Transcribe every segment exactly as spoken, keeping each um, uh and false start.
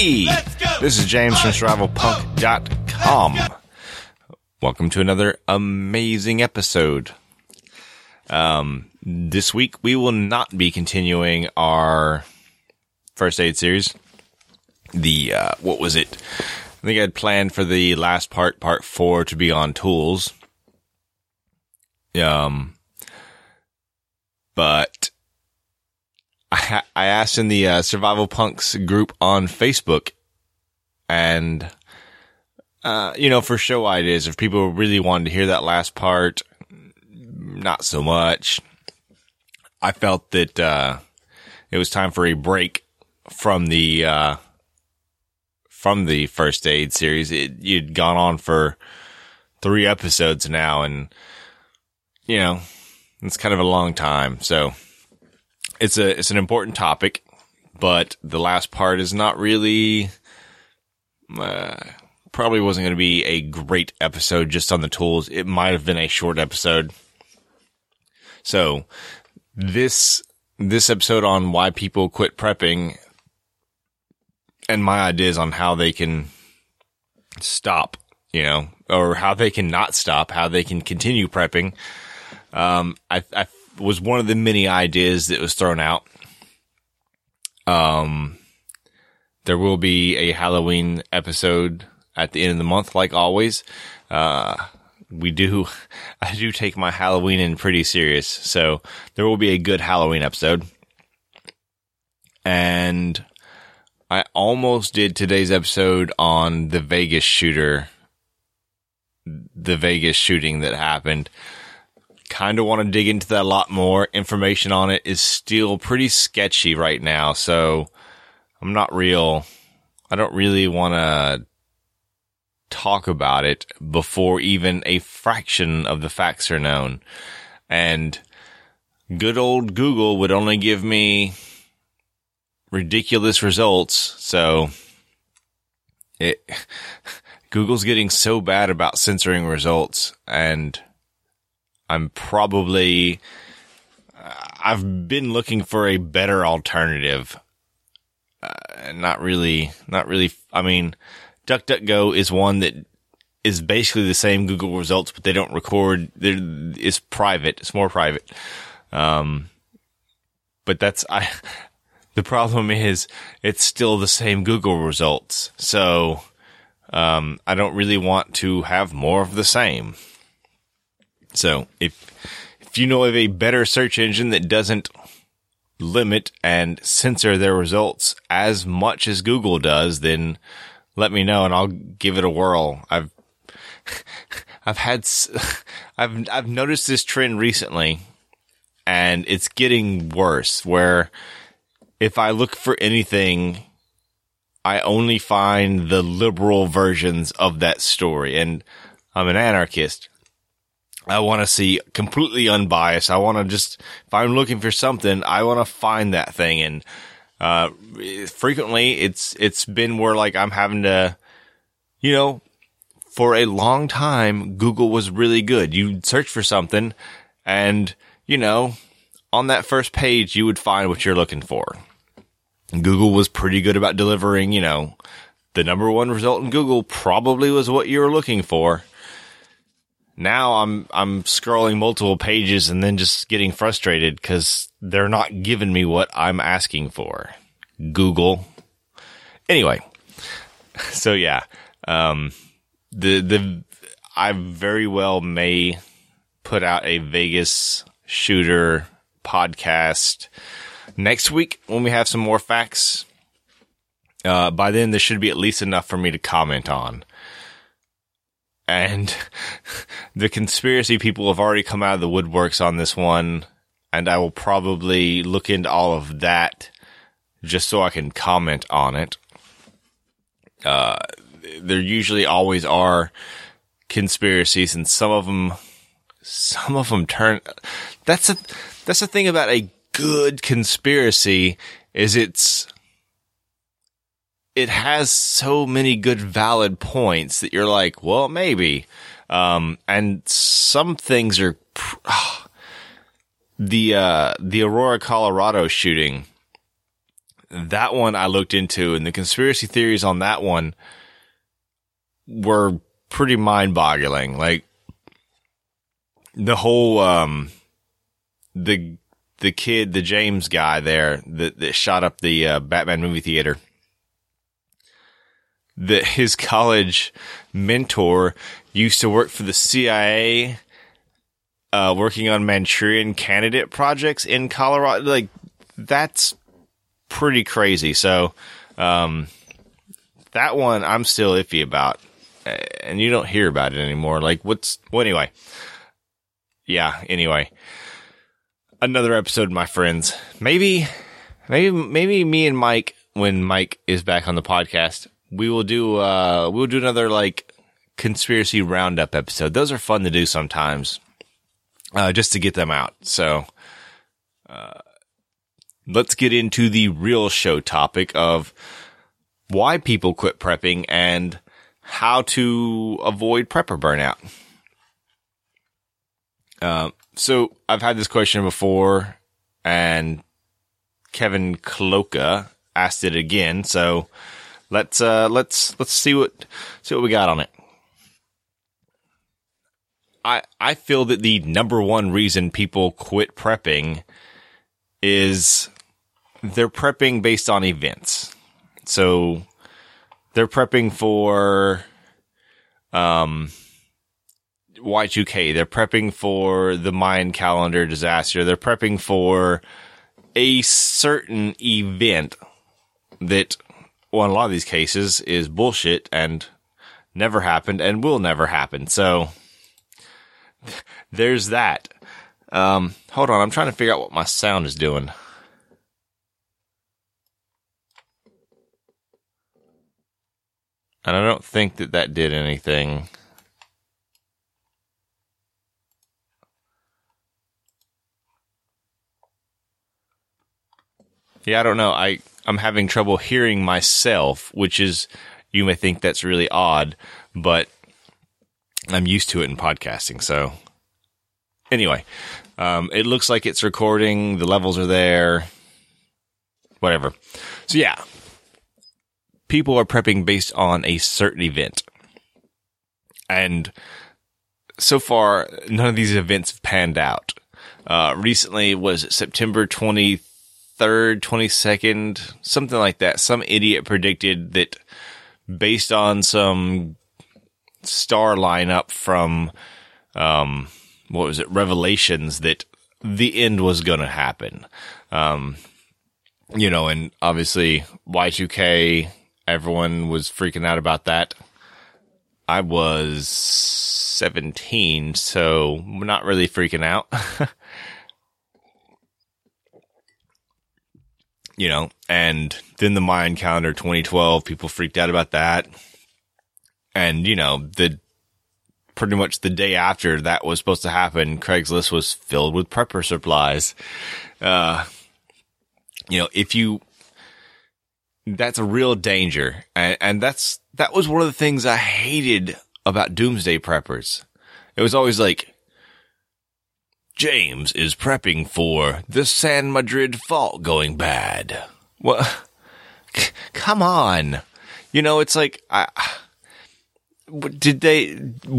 Hey, this is James from survival punk dot com. Welcome to another amazing episode. Um, this week we will not be continuing our first aid series. The, uh, what was it? I think I had planned for the last part, part four, to be on tools. Um, but I, I asked in the uh, Survival Punks group on Facebook, and, uh, you know, for show ideas, if people really wanted to hear that last part, not so much. I felt that, uh, it was time for a break from the, uh, from the first aid series. It, you'd gone on for three episodes now, and, you know, it's kind of a long time. So it's a, it's an important topic, but the last part is not really, uh, probably wasn't going to be a great episode just on the tools. It might have been a short episode. So this, this episode on why people quit prepping and my ideas on how they can stop, you know, or how they can not stop, how they can continue prepping. Um, I, I was one of the many ideas that was thrown out. Um, there will be a Halloween episode at the end of the month, like always. Uh, we do, I do take my Halloween in pretty serious, so there will be a good Halloween episode. And I almost did today's episode on the Vegas shooter, the Vegas shooting that happened. Kind of want to dig into that a lot more. Information on it is still pretty sketchy right now, so I'm not real, I don't really want to talk about it before even a fraction of the facts are known. And good old Google would only give me ridiculous results, so it Google's getting so bad about censoring results, and I'm probably I've been looking for a better alternative. Uh, not really, not really. I mean, DuckDuckGo is one that is basically the same Google results, but they don't record. They're, it's private. It's more private. Um, but that's I. The problem is it's still the same Google results. So, um, I don't really want to have more of the same. So if, if you know of a better search engine that doesn't limit and censor their results as much as Google does, then let me know and I'll give it a whirl. I've, I've had, I've, I've noticed this trend recently, and it's getting worse, where if I look for anything, I only find the liberal versions of that story. And I'm an anarchist. I want to see completely unbiased. I want to just, if I'm looking for something, I want to find that thing. And, uh, frequently it's, it's been where like I'm having to, you know, for a long time, Google was really good. You'd search for something and, you know, on that first page, you would find what you're looking for. Google was pretty good about delivering, you know, the number one result in Google probably was what you were looking for. Now I'm, I'm scrolling multiple pages and then just getting frustrated because they're not giving me what I'm asking for. Google. Anyway. So yeah, um, the, the, I very well may put out a Vegas shooter podcast next week when we have some more facts. Uh, by then there should be at least enough for me to comment on. And the conspiracy people have already come out of the woodworks on this one, and I will probably look into all of that just so I can comment on it. Uh, there usually always are conspiracies, and some of them, some of them turn, that's a, that's the thing about a good conspiracy, is it's, it has so many good valid points that you're like, well, maybe. Um, and some things are, the, uh, the Aurora, Colorado shooting, that one I looked into, and the conspiracy theories on that one were pretty mind-boggling. Like, the whole, um, the, the kid, the James guy there that, that shot up the, uh, Batman movie theater, that his college mentor used to work for the C I A, uh, working on Manchurian candidate projects in Colorado. Like, that's pretty crazy. So, um, that one I'm still iffy about, and you don't hear about it anymore. Like, what's, well, anyway. Yeah, anyway. Another episode, my friends. Maybe, maybe, maybe me and Mike, when Mike is back on the podcast, we will do, uh, we'll do another, like, conspiracy roundup episode. Those are fun to do sometimes, uh, just to get them out. So, uh, let's get into the real show topic of why people quit prepping and how to avoid prepper burnout. Uh, so I've had this question before, and Kevin Cloca asked it again. So let's uh, let's let's see what see what we got on it. I I feel that the number one reason people quit prepping is they're prepping based on events. So they're prepping for um. Y two K. They're prepping for the Mayan calendar disaster. They're prepping for a certain event that, well, in a lot of these cases, is bullshit and never happened and will never happen. So there's that. Um, hold on. I'm trying to figure out what my sound is doing. And I don't think that that did anything. Yeah, I don't know. I, I'm having trouble hearing myself, which is, you may think that's really odd, but I'm used to it in podcasting. So anyway, um, it looks like it's recording. The levels are there, whatever. So yeah, people are prepping based on a certain event. And so far, none of these events have panned out. Uh, recently was September twenty-third, twenty-second, something like that. Some idiot predicted that based on some star lineup from, um, what was it, Revelations, that the end was going to happen. Um, you know, and obviously Y two K, everyone was freaking out about that. I was seventeen, so not really freaking out. You know, and then the Mayan calendar twenty twelve, people freaked out about that. And, you know, the pretty much the day after that was supposed to happen, Craigslist was filled with prepper supplies. Uh, you know, if you, that's a real danger. And, and that's, that was one of the things I hated about doomsday preppers. It was always like, James is prepping for the San Madrid fault going bad. Well, c- come on. You know, it's like, I, did they,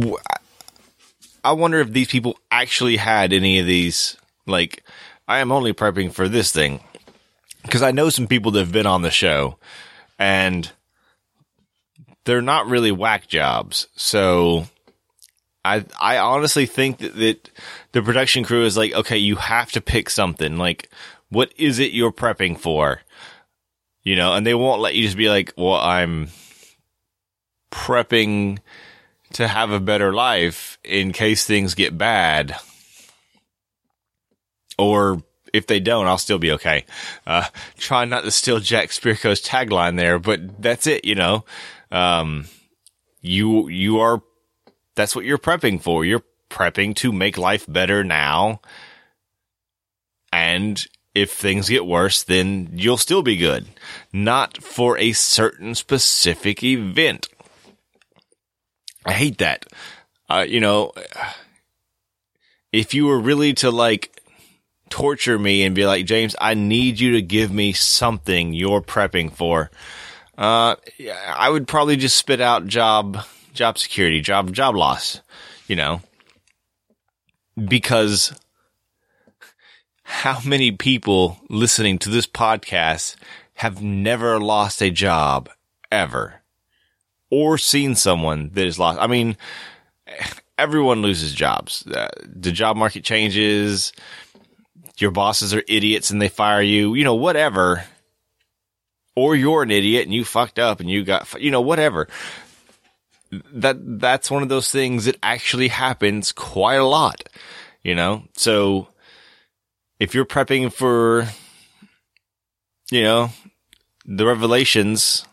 I wonder if these people actually had any of these, like, I am only prepping for this thing. Because I know some people that have been on the show, and they're not really whack jobs. So I I honestly think that, that the production crew is like, okay, you have to pick something. Like, what is it you're prepping for? You know, and they won't let you just be like, well, I'm prepping to have a better life in case things get bad. Or if they don't, I'll still be okay. Uh, try not to steal Jack Spirko's tagline there, but that's it, you know. Um, you, you are, that's what you're prepping for. You're prepping to make life better now. And if things get worse, then you'll still be good. Not for a certain specific event. I hate that. Uh, you know, if you were really to like torture me and be like, James, I need you to give me something you're prepping for, uh, I would probably just spit out job, job security, job, job loss, you know, because how many people listening to this podcast have never lost a job ever, or seen someone that is lost? I mean, everyone loses jobs. Uh, the job market changes. Your bosses are idiots and they fire you, you know, whatever. Or you're an idiot and you fucked up and you got, you know, whatever. That, that's one of those things that actually happens quite a lot, you know? So if you're prepping for, you know, the revelations,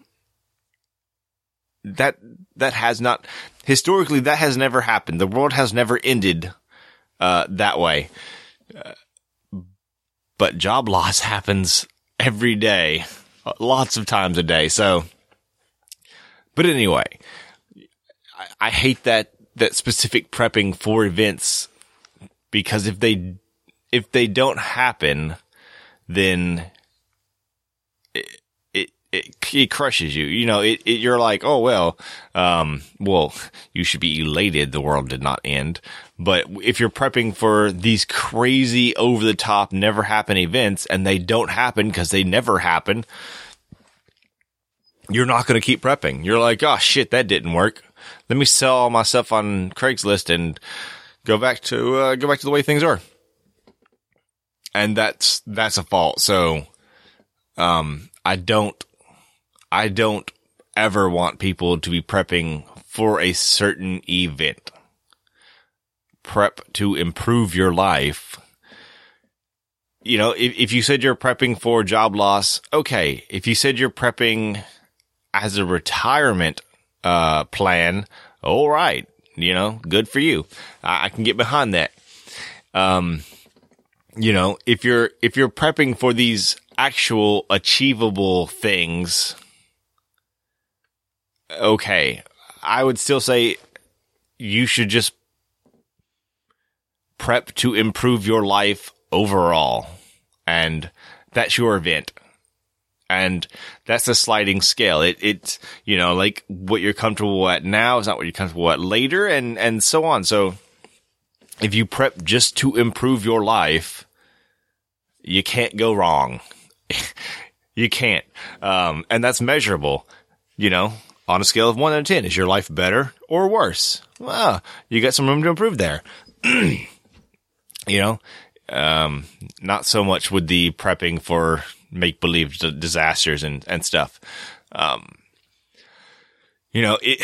that, that has not, historically, that has never happened. The world has never ended, uh, that way. Uh, But job loss happens every day, lots of times a day. So, but anyway, I, I hate that, that specific prepping for events, because if they, if they don't happen, then it, it, it, it crushes you. You know, it, it, you're like, oh, well, um, well, you should be elated the world did not end. But if you're prepping for these crazy, over-the-top, never-happen events, and they don't happen because they never happen, you're not going to keep prepping. You're like, oh, shit, that didn't work. Let me sell all my stuff on Craigslist and go back to uh, go back to the way things are. And that's that's a fault. So, um, I don't, I don't ever want people to be prepping for a certain event. Prep to improve your life. You know, if, if you said you're prepping for job loss, okay. If you said you're prepping as a retirement, uh, plan, all right. You know, good for you. I, I can get behind that. Um, you know, if you're, if you're prepping for these actual achievable things, okay. I would still say you should just prep to improve your life overall. And that's your event. And that's a sliding scale. It, it's, you know, like what you're comfortable at now is not what you're comfortable at later, and, and so on. So if you prep just to improve your life, you can't go wrong. You can't. Um, and that's measurable, you know, on a scale of one to ten. Is your life better or worse? Well, you got some room to improve there. You know, um, not so much with the prepping for make-believe d- disasters and, and stuff. Um, you know, it,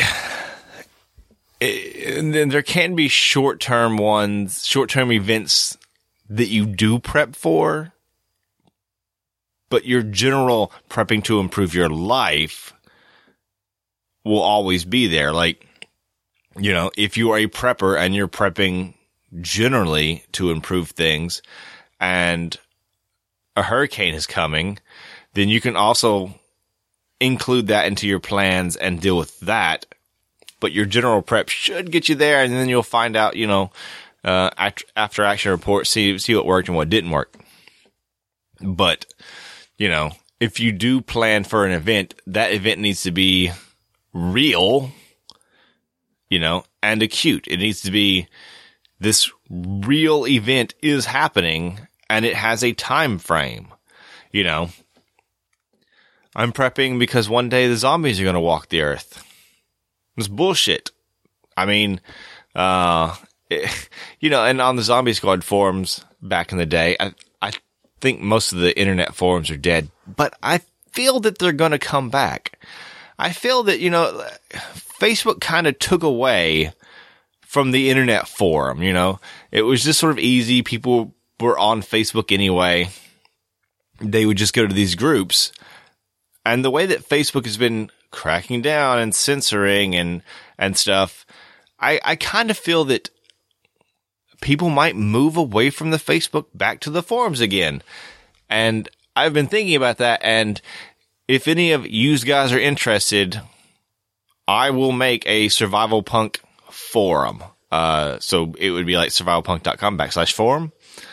it, and then there can be short-term ones, short-term events that you do prep for, but your general prepping to improve your life will always be there. Like, you know, if you are a prepper and you're prepping generally to improve things, and a hurricane is coming, then you can also include that into your plans and deal with that. But your general prep should get you there, and then you'll find out, you know, uh, after, after action report, see, see what worked and what didn't work. But, you know, if you do plan for an event, that event needs to be real, you know, and acute. It needs to be, this real event is happening, and it has a time frame. You know, I'm prepping because one day the zombies are going to walk the earth. It's bullshit. I mean, uh, it, you know, and on the Zombie Squad forums back in the day, I, I think most of the internet forums are dead, but I feel that they're going to come back. I feel that, you know, Facebook kind of took away from the internet forum, you know, it was just sort of easy. People were on Facebook anyway. They would just go to these groups. And the way that Facebook has been cracking down and censoring and, and stuff, I, I kind of feel that people might move away from the Facebook back to the forums again. And I've been thinking about that. And if any of you guys are interested, I will make a Survival Punk forum. Uh, so it would be like survivalpunk.com backslash forum,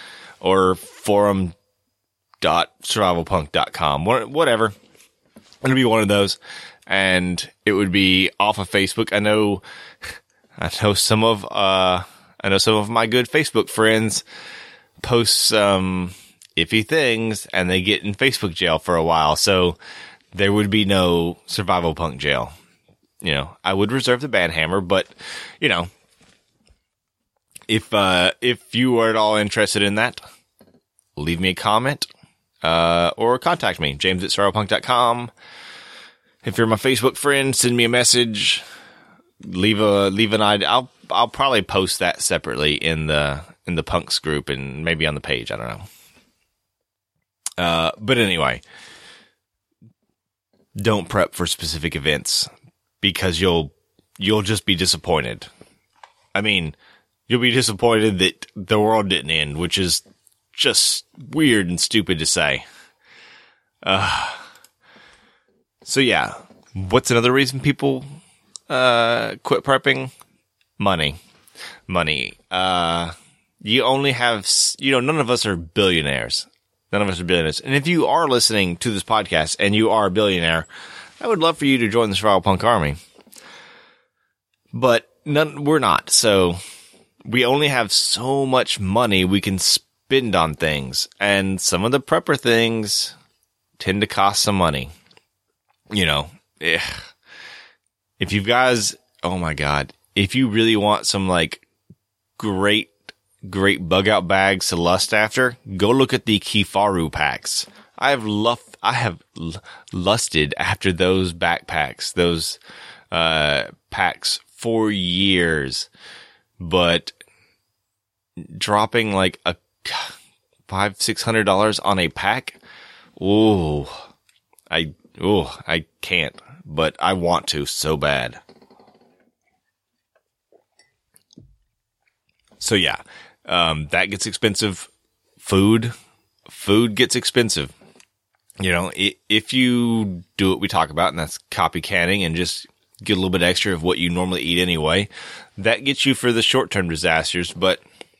or forum dot survival punk dot com, whatever. It'll be one of those, and it would be off of Facebook. I know, I know some of, uh, I know some of my good Facebook friends post some iffy things, and they get in Facebook jail for a while. So there would be no survival punk jail. You know, I would reserve the banhammer, but you know, if uh, if you are at all interested in that, leave me a comment uh, or contact me, James at survival punk dot com. If you're my Facebook friend, send me a message. Leave a leave an idea. I'll I'll probably post that separately in the in the punks group and maybe on the page. I don't know. Uh, but anyway, don't prep for specific events because you'll you'll just be disappointed. I mean, you'll be disappointed that the world didn't end, which is just weird and stupid to say. Uh, so yeah, what's another reason people uh, quit prepping? Money. Money. Uh, you only have, you know, none of us are billionaires. None of us are billionaires. And if you are listening to this podcast and you are a billionaire, I would love for you to join the Survival Punk Army. But none, we're not. So we only have so much money we can spend on things. And some of the prepper things tend to cost some money. You know, eh. If you guys, oh my God, if you really want some like great, great bug out bags to lust after, go look at the Kifaru packs. I have luff, I have l- lusted after those backpacks, those, uh, packs for years, but dropping like a five, six hundred dollars on a pack. Oh, I, oh, I can't, but I want to so bad. So yeah, um, that gets expensive. Food, food gets expensive. You know, if you do what we talk about, and that's copy canning and just get a little bit extra of what you normally eat anyway, that gets you for the short-term disasters. But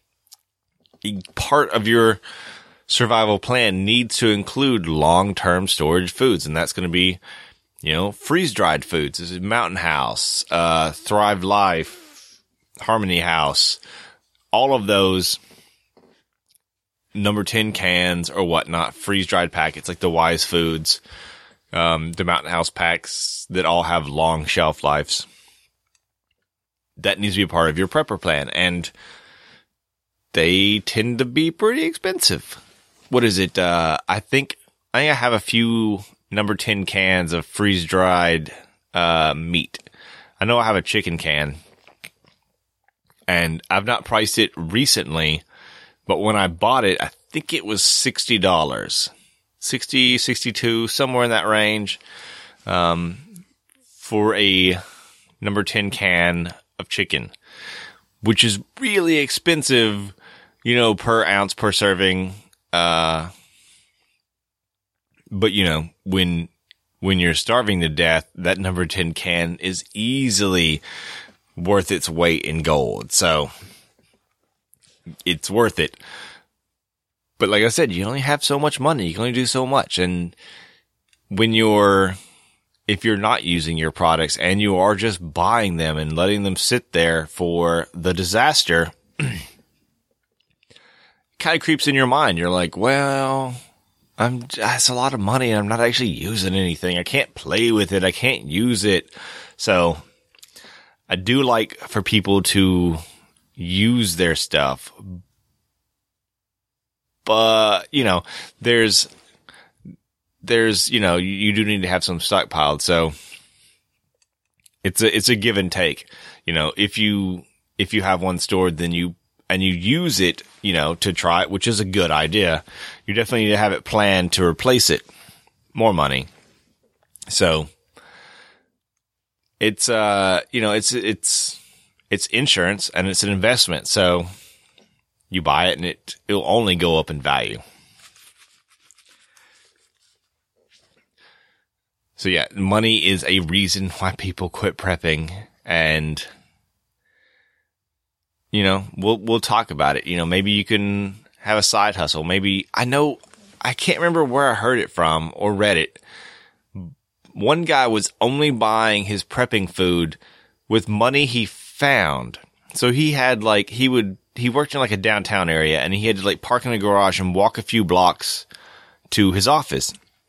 part of your survival plan needs to include long-term storage foods, and that's going to be, you know, freeze-dried foods. This is Mountain House, uh, Thrive Life, Harmony House. All of those number ten cans or whatnot, freeze-dried packets like the Wise Foods, um, the Mountain House packs that all have long shelf lives. That needs to be a part of your prepper plan, and they tend to be pretty expensive. What is it? Uh, I think I think I have a few number ten cans of freeze-dried uh, meat. I know I have a chicken can. And I've not priced it recently, but when I bought it, I think it was sixty dollars. sixty, sixty-two, somewhere in that range, um, for a number ten can of chicken, which is really expensive, you know, per ounce, per serving. Uh, but you know, when, when you're starving to death, that number ten can is easily worth its weight in gold. So it's worth it. But like I said, you only have so much money. You can only do so much. And when you're, if you're not using your products and you are just buying them and letting them sit there for the disaster, it kind of creeps in your mind. You're like, well, I'm, that's a lot of money and I'm not actually using anything. I can't play with it. I can't use it. So I do like for people to use their stuff, but, you know, there's, there's, you know, you, you do need to have some stockpiled. So it's a, it's a give and take. You know, if you, if you have one stored, then you, and you use it, you know, to try it, which is a good idea. You definitely need to have it planned to replace it. More money. So it's, uh, you know, it's, it's, it's insurance and it's an investment. So you buy it and it, it'll only go up in value. So yeah, money is a reason why people quit prepping, and, you know, we'll, we'll talk about it. You know, maybe you can have a side hustle. Maybe, I know, I can't remember where I heard it from or read it. One guy was only buying his prepping food with money he found. So he had like, he would, he worked in like a downtown area and he had to like park in a garage and walk a few blocks to his office.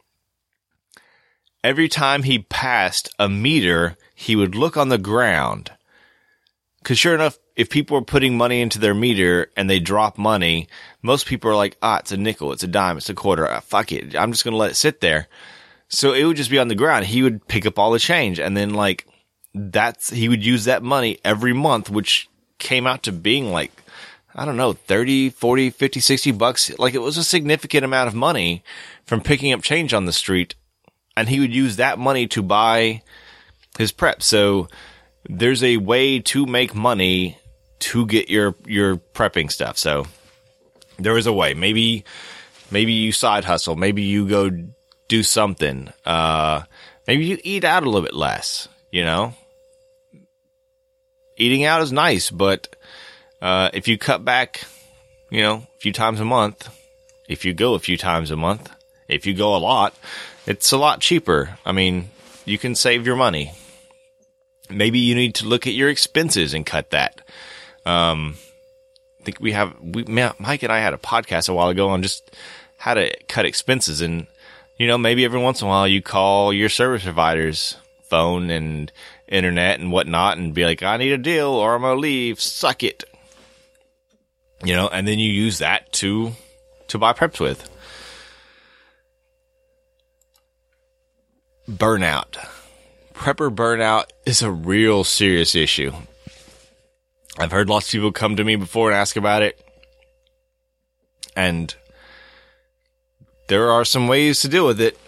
Every time he passed a meter, he would look on the ground. Cause sure enough, if people are putting money into their meter and they drop money, most people are like, ah, it's a nickel, it's a dime, it's a quarter. Ah, fuck it. I'm just going to let it sit there. So it would just be on the ground. He would pick up all the change and then like that's, he would use that money every month, which came out to being like, I don't know, thirty, forty, fifty, sixty bucks. Like it was a significant amount of money from picking up change on the street. And he would use that money to buy his prep. So there's a way to make money to get your, your prepping stuff. So there is a way. Maybe, maybe you side hustle. Maybe you go do something. Uh, maybe you eat out a little bit less, you know? Eating out is nice, but, uh, if you cut back, you know, a few times a month, if you go a few times a month, if you go a lot, it's a lot cheaper. I mean, you can save your money. Maybe you need to look at your expenses and cut that. Um, I think we have, we, Mike and I had a podcast a while ago on just how to cut expenses. And, you know, maybe every once in a while you call your service provider's phone and internet and whatnot and be like, I need a deal or I'm going to leave. Suck it. You know, and then you use that to, to buy preps with. Burnout. Prepper burnout is a real serious issue. I've heard lots of people come to me before and ask about it. And there are some ways to deal with it.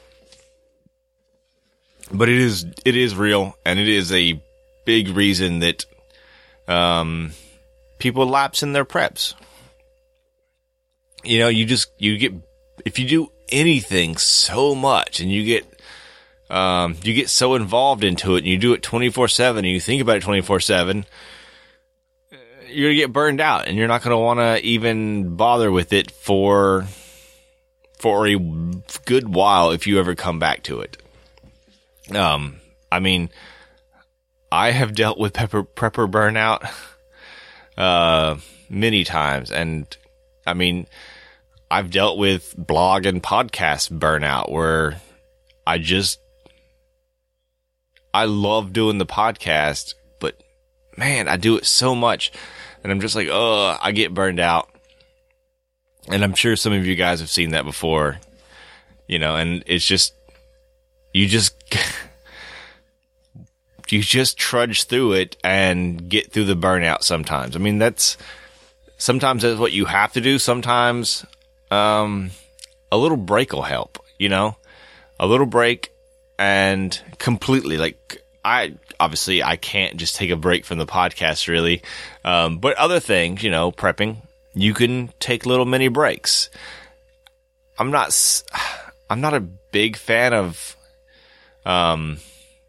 But it is, it is real. And it is a big reason that, um, people lapse in their preps. You know, you just, you get, if you do anything so much and you get, um, you get so involved into it and you do it twenty-four seven and you think about it twenty-four seven, you're going to get burned out and you're not going to want to even bother with it for, for a good while if you ever come back to it. Um, I mean, I have dealt with pepper, prepper burnout, uh, many times. And I mean, I've dealt with blog and podcast burnout where I just, I love doing the podcast, but man, I do it so much and I'm just like, oh, I get burned out. And I'm sure some of you guys have seen that before, you know, and it's just, you just, you just trudge through it and get through the burnout sometimes. I mean, that's, sometimes that's what you have to do. Sometimes, um, a little break will help, you know, a little break and completely like I, obviously I can't just take a break from the podcast really. Um, but other things, you know, prepping, you can take little mini breaks. I'm not, I'm not a big fan of, um,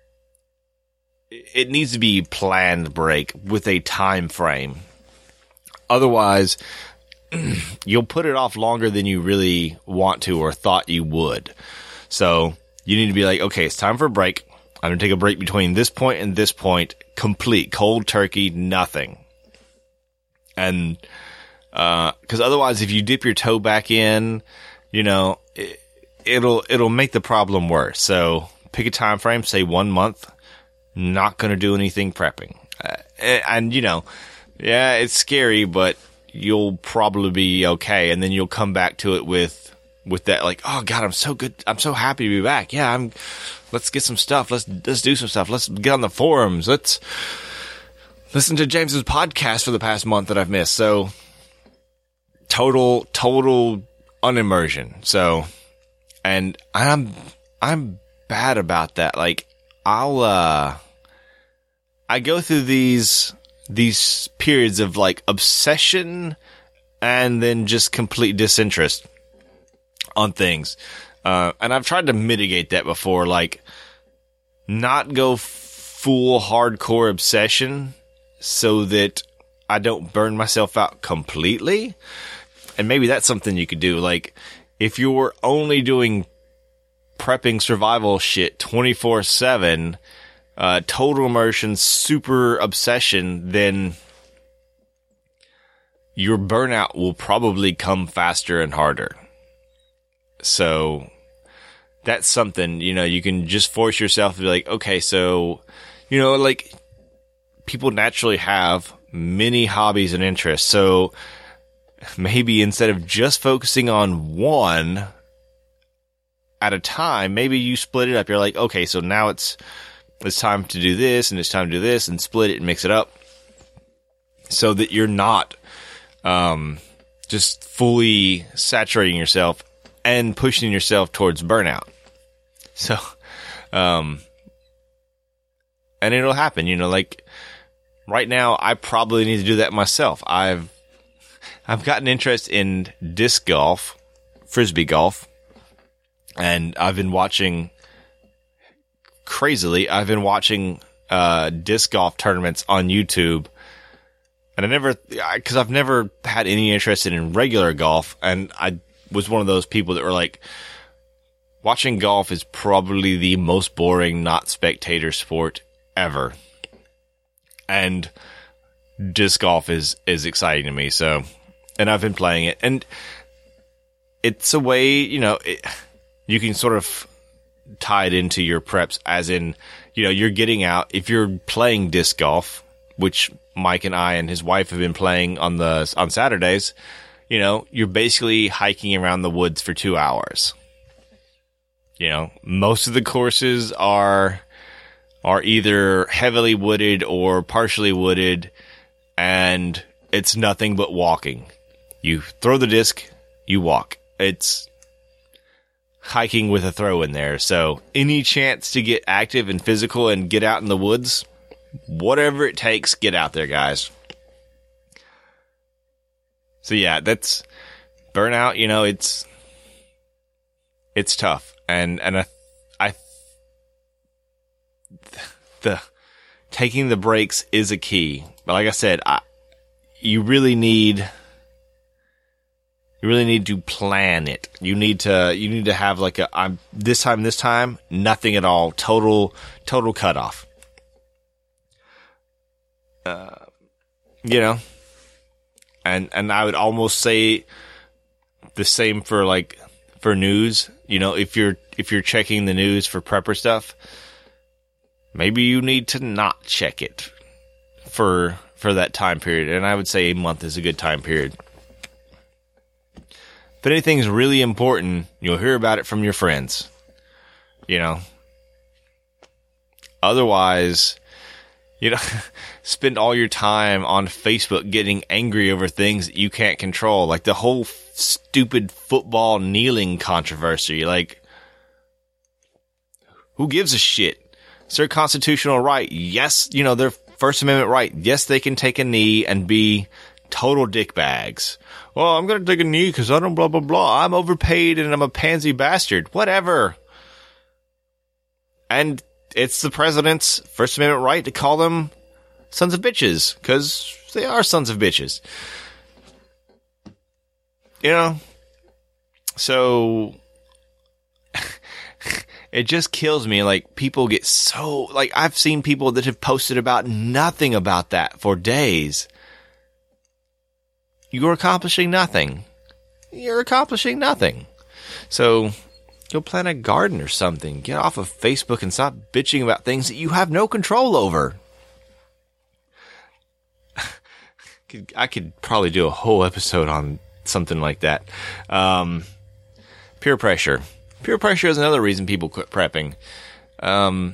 it needs to be planned break with a time frame. Otherwise, you'll put it off longer than you really want to or thought you would. So you need to be like, okay, it's time for a break. I'm going to take a break between this point and this point. Complete, cold turkey, nothing. And, uh, cause otherwise if you dip your toe back in, you know, it, it'll, it'll make the problem worse. So pick a time frame, say one month, not going to do anything prepping. Uh, and, and, you know, yeah, it's scary, but you'll probably be okay. And then you'll come back to it with, with that, like, oh God, I'm so good. I'm so happy to be back. Yeah, I'm, let's get some stuff. Let's, let's do some stuff. Let's get on the forums. Let's listen to James's podcast for the past month that I've missed. So total, total unimmersion. So, and I'm, I'm bad about that. Like I'll, uh, I go through these, these periods of like obsession and then just complete disinterest on things. Uh, and I've tried to mitigate that before, like not go full hardcore obsession so that I don't burn myself out completely. and maybe that's something you could do. Like, if you're only doing prepping survival shit twenty-four seven, uh, total immersion, super obsession, then your burnout will probably come faster and harder. So that's something, you know, you can just force yourself to be like, okay, so, you know, like, people naturally have many hobbies and interests. So maybe instead of just focusing on one at a time, maybe you split it up. You're like, okay, so now it's, it's time to do this and it's time to do this, and split it and mix it up so that you're not, um, just fully saturating yourself and pushing yourself towards burnout. So, um, and it'll happen, you know, like right now I probably need to do that myself. I've, I've gotten interest in disc golf, frisbee golf, and I've been watching, crazily, I've been watching, uh, disc golf tournaments on YouTube. And I never, because I've never had any interest in regular golf, and I was one of those people that were like, watching golf is probably the most boring, not spectator sport ever. And disc golf is, is exciting to me, so, and I've been playing it, and it's a way, you know, it, you can sort of tie it into your preps, as in, you know, you're getting out, if you're playing disc golf, which Mike and I and his wife have been playing on the on Saturdays, you know, you're basically hiking around the woods for two hours. You know, most of the courses are are either heavily wooded or partially wooded, and it's nothing but walking. You throw the disc, you walk. It's hiking with a throw in there. So any chance to get active and physical and get out in the woods, whatever it takes, get out there, guys. So yeah, that's burnout. You know, it's it's tough, and and I, I the taking the breaks is a key. But like I said, I you really need you really need to plan it. You need to you need to have like a I'm this time this time nothing at all, total total cutoff. Uh, you know, and and I would almost say the same for like for news. You know, if you're if you're checking the news for prepper stuff, maybe you need to not check it for for that time period. And I would say a month is a good time period. If anything's really important, you'll hear about it from your friends. You know, otherwise, you know, spend all your time on Facebook getting angry over things that you can't control, like the whole f- stupid football kneeling controversy. Like, who gives a shit? It's their constitutional right. Yes, you know, their First Amendment right. Yes, they can take a knee and be total dickbags. Well, I'm going to take a knee because I don't blah, blah, blah. I'm overpaid and I'm a pansy bastard. Whatever. And it's the president's First Amendment right to call them sons of bitches, because they are sons of bitches. You know? So, it just kills me. Like, people get so, like, I've seen people that have posted about nothing about that for days. You're accomplishing nothing. You're accomplishing nothing. So, go plant a garden or something. Get off of Facebook and stop bitching about things that you have no control over. I could probably do a whole episode on something like that. Um, peer pressure. Peer pressure is another reason people quit prepping. Um,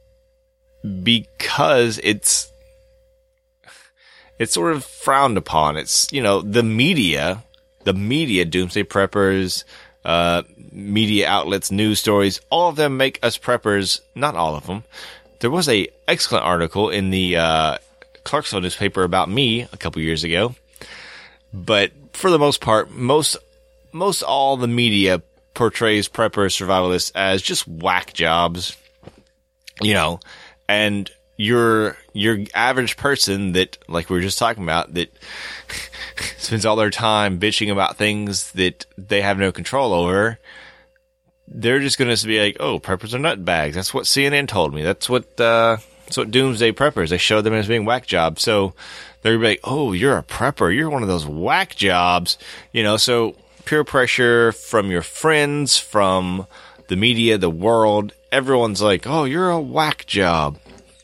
because it's, it's sort of frowned upon. It's, you know, the media, the media, Doomsday Preppers, uh, media outlets, news stories, all of them make us preppers, not all of them. There was a excellent article in the, uh, Clarksville newspaper about me a couple years ago. But for the most part, most, most all the media portrays preppers, survivalists as just whack jobs, you know, and your your average person that, like we were just talking about, that spends all their time bitching about things that they have no control over, they're just going to be like, oh, preppers are nutbags. That's what C N N told me. That's what uh, that's what doomsday preppers, they showed them as being whack jobs. So they're going to be like, oh, you're a prepper. You're one of those whack jobs. You know, so peer pressure from your friends, from the media, the world, everyone's like, oh, you're a whack job.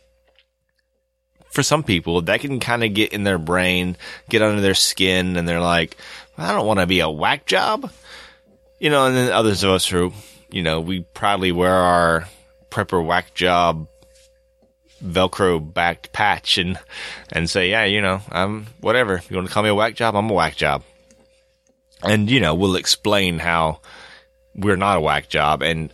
For some people, that can kind of get in their brain, get under their skin, and they're like, I don't want to be a whack job. You know, and then others of us who, you know, we proudly wear our prepper whack job Velcro backed patch and, and say, yeah, you know, I'm whatever. If you want to call me a whack job, I'm a whack job. And, you know, we'll explain how we're not a whack job. And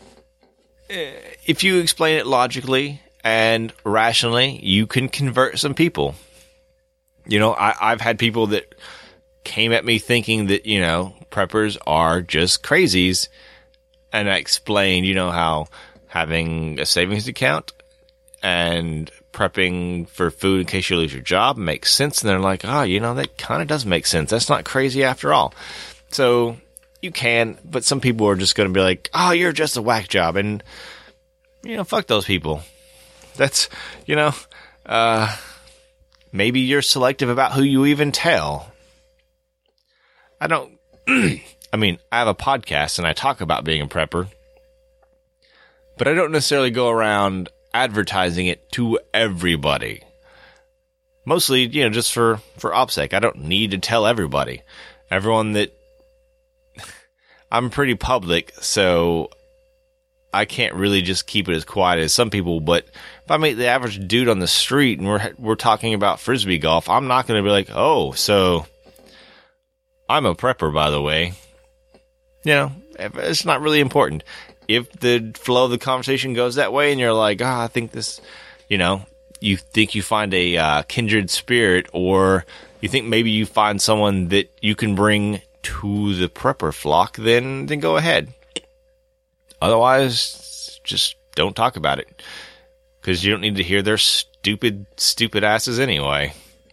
if you explain it logically and rationally, you can convert some people. You know, I, I've had people that came at me thinking that, you know, preppers are just crazies. And I explained, you know, how having a savings account and prepping for food in case you lose your job makes sense. And they're like, oh, you know, that kind of does make sense. That's not crazy after all. So you can, but some people are just going to be like, oh, you're just a whack job. And, you know, fuck those people. That's, you know, uh, maybe you're selective about who you even tell. I don't, I mean, I have a podcast and I talk about being a prepper, but I don't necessarily go around advertising it to everybody. Mostly, you know, just for, for OPSEC. I don't need to tell everybody. Everyone that, I'm pretty public, so I can't really just keep it as quiet as some people, but if I meet the average dude on the street and we're, we're talking about Frisbee golf, I'm not going to be like, oh, so I'm a prepper, by the way. You know, it's not really important. If the flow of the conversation goes that way and you're like, ah, oh, I think this, you know, you think you find a uh, kindred spirit, or you think maybe you find someone that you can bring to the prepper flock, then, then go ahead. Otherwise, just don't talk about it. Because you don't need to hear their stupid, stupid asses anyway.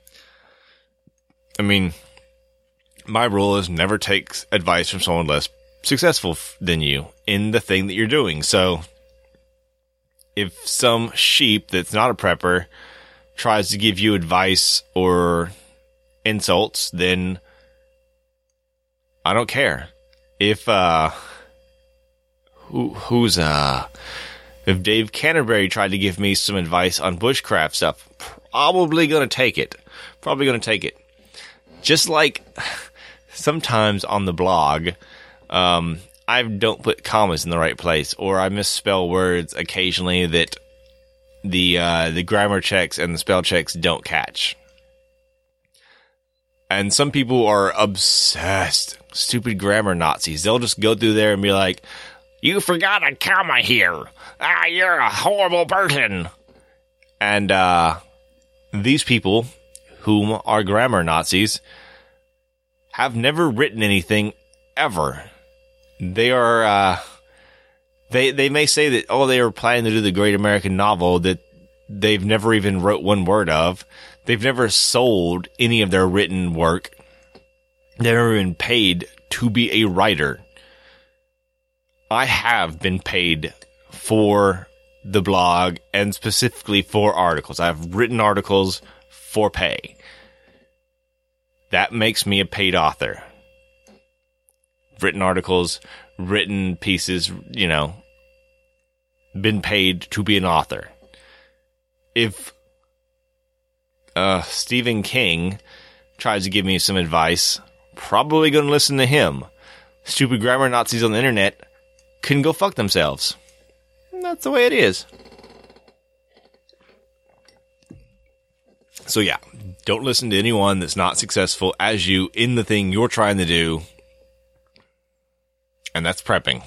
I mean, my rule is never take advice from someone less successful than you in the thing that you're doing. So if some sheep that's not a prepper tries to give you advice or insults, then I don't care. If uh who who's uh if Dave Canterbury tried to give me some advice on bushcraft stuff, probably gonna take it. Probably gonna take it. Just like sometimes on the blog, Um, I don't put commas in the right place, or I misspell words occasionally that the uh, the grammar checks and the spell checks don't catch. And some people are obsessed, stupid grammar Nazis. They'll just go through there and be like, "You forgot a comma here. Ah, you're a horrible person." And uh, these people, whom are grammar Nazis, have never written anything ever. They are, uh, they, they may say that, oh, they were planning to do the great American novel that they've never even wrote one word of. They've never sold any of their written work. They've never been paid to be a writer. I have been paid for the blog and specifically for articles. I've written articles for pay. That makes me a paid author. Written articles, written pieces, you know, been paid to be an author. If uh, Stephen King tries to give me some advice, probably going to listen to him. Stupid grammar Nazis on the internet can go fuck themselves. That's the way it is. So yeah, don't listen to anyone that's not successful as you in the thing you're trying to do. And that's prepping.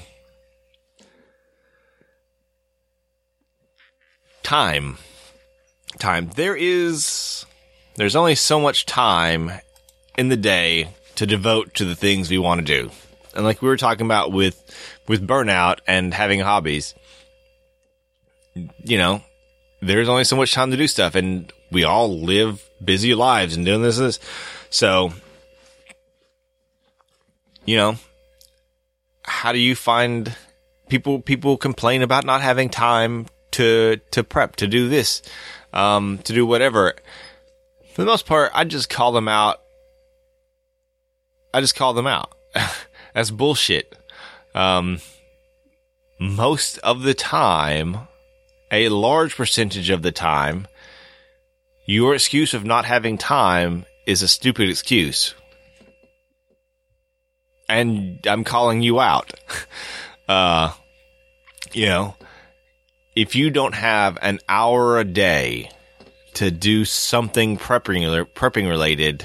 Time. Time. There is, there's only so much time in the day to devote to the things we want to do. And like we were talking about with, with burnout and having hobbies, you know, there's only so much time to do stuff, and we all live busy lives and doing this and this. So, you know, how do you find people, people complain about not having time to, to prep, to do this, um, to do whatever. For the most part, I just call them out. I just call them out. That's bullshit. Um, most of the time, a large percentage of the time, your excuse of not having time is a stupid excuse. And I'm calling you out. Uh, you know, if you don't have an hour a day to do something prepping, prepping related,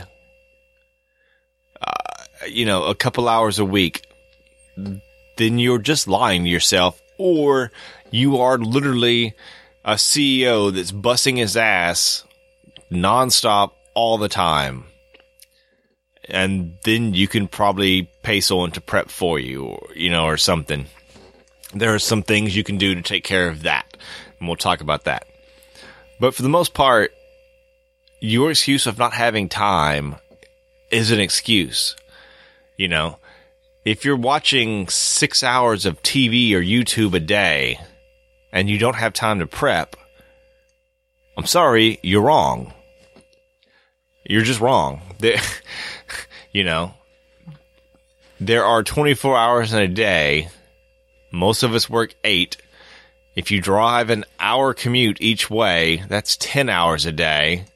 uh, you know, a couple hours a week, then you're just lying to yourself, or you are literally a C E O that's busting his ass nonstop all the time. And then you can probably pay someone to prep for you, or, you know, or something. There are some things you can do to take care of that, and we'll talk about that. But for the most part, your excuse of not having time is an excuse. You know, if you're watching six hours of T V or YouTube a day and you don't have time to prep, I'm sorry, you're wrong. You're just wrong. There, you know, there are twenty-four hours in a day. Most of us work eight. If you drive an hour commute each way, that's ten hours a day.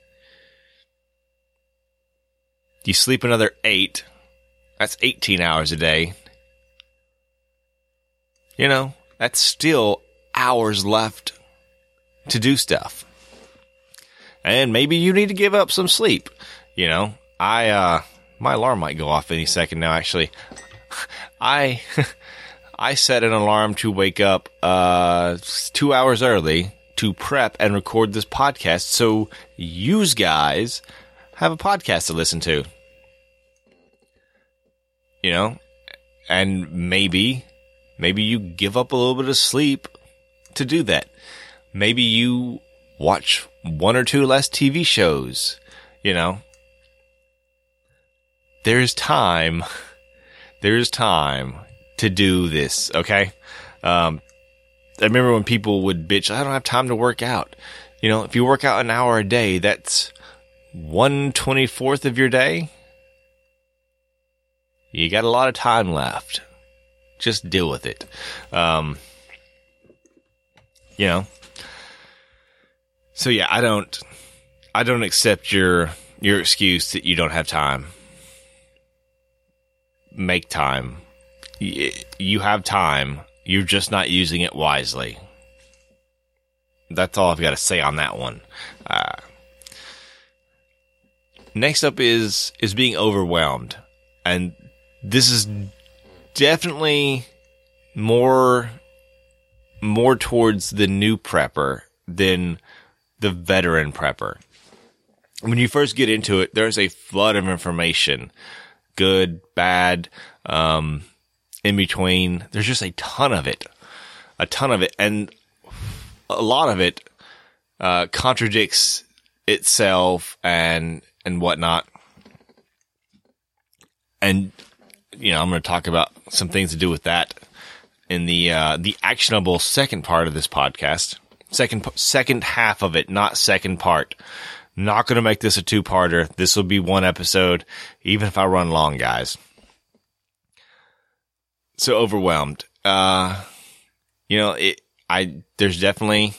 You sleep another eight. That's eighteen hours a day. You know, that's still hours left to do stuff. And maybe you need to give up some sleep. You know, I, uh, my alarm might go off any second now, actually. I, I set an alarm to wake up, uh, two hours early to prep and record this podcast so you guys have a podcast to listen to. You know, and maybe, maybe you give up a little bit of sleep to do that. Maybe you watch one or two less T V shows, you know. There's time, there's time to do this, okay? Um, I remember when people would bitch, I don't have time to work out. You know, if you work out an hour a day, that's one twenty-fourth of your day. You got a lot of time left. Just deal with it. Um, you know. So yeah, I don't, I don't accept your, your excuse that you don't have time. Make time. You have time. You're just not using it wisely. That's all I've got to say on that one. Uh, next up is, is being overwhelmed. And this is definitely more, more towards the new prepper than the veteran prepper. When you first get into it, there's a flood of information. Good, bad, um, in between. There's just a ton of it. A ton of it. And a lot of it, uh, contradicts itself and, and whatnot. And, you know, I'm going to talk about some things to do with that in the, uh, the actionable second part of this podcast. Second, second half of it, not second part. Not going to make this a two-parter. This will be one episode, even if I run long, guys. So overwhelmed. Uh, you know, it, I, there's definitely,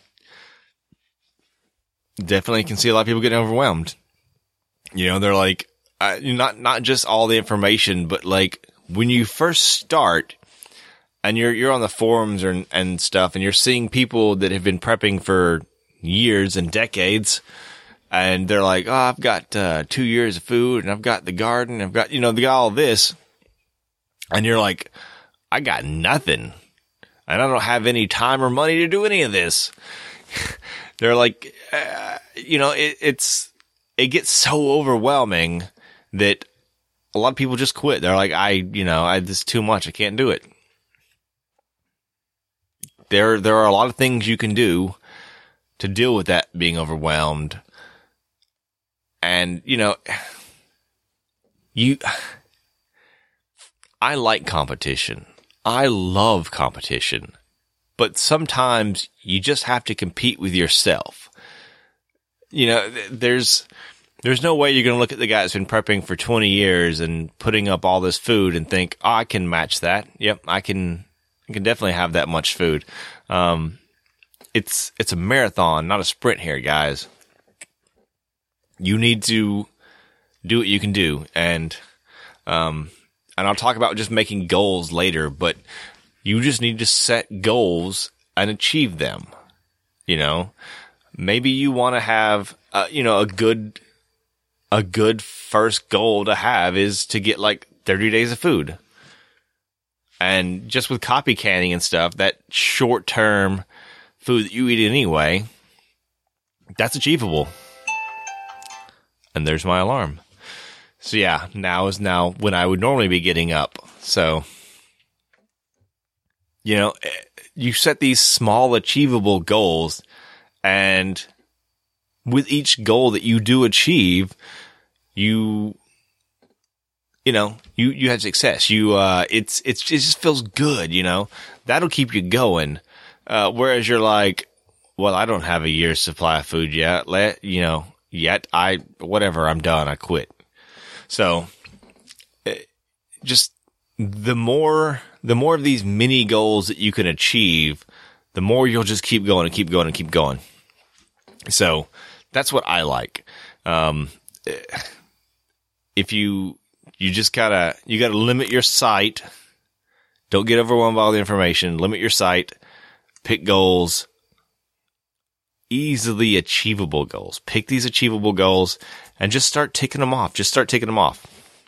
definitely can see a lot of people getting overwhelmed. You know, they're like, uh, not, not just all the information, but like when you first start and you're, you're on the forums or, and stuff, and you're seeing people that have been prepping for years and decades. And they're like, oh, I've got uh, two years of food, and I've got the garden, I've got, you know, they got all this. And you're like, I got nothing. And I don't have any time or money to do any of this. They're like, uh, you know, it, it's, it gets so overwhelming that a lot of people just quit. They're like, I, you know, I, this is too much. I can't do it. There, there are a lot of things you can do to deal with that being overwhelmed. And, you know, you, I like competition. I love competition, but sometimes you just have to compete with yourself. You know, there's, there's no way you're going to look at the guy that's been prepping for twenty years and putting up all this food and think, oh, I can match that. Yep. I can, I can definitely have that much food. Um, it's, it's a marathon, not a sprint here, guys. You need to do what you can do. And, um, and I'll talk about just making goals later, but you just need to set goals and achieve them. You know, maybe you want to have, uh, you know, a good, a good first goal to have is to get like thirty days of food. And just with copy canning and stuff, that short term food that you eat anyway, that's achievable. And there's my alarm. So yeah, now is now when I would normally be getting up. So, you know, you set these small achievable goals, and with each goal that you do achieve, you, you know, you, you have success. You, uh, it's, it's, it just feels good, you know, that'll keep you going. Uh, whereas you're like, well, I don't have a year's supply of food yet. Let, you know, yet I, whatever, I'm done. I quit. So, just the more, the more of these mini goals that you can achieve, the more you'll just keep going and keep going and keep going. So, that's what I like. Um, if you, you just gotta, you gotta limit your sight. Don't get overwhelmed by all the information. Limit your sight. Pick goals. Easily achievable goals. Pick these achievable goals and just start ticking them off. Just start ticking them off.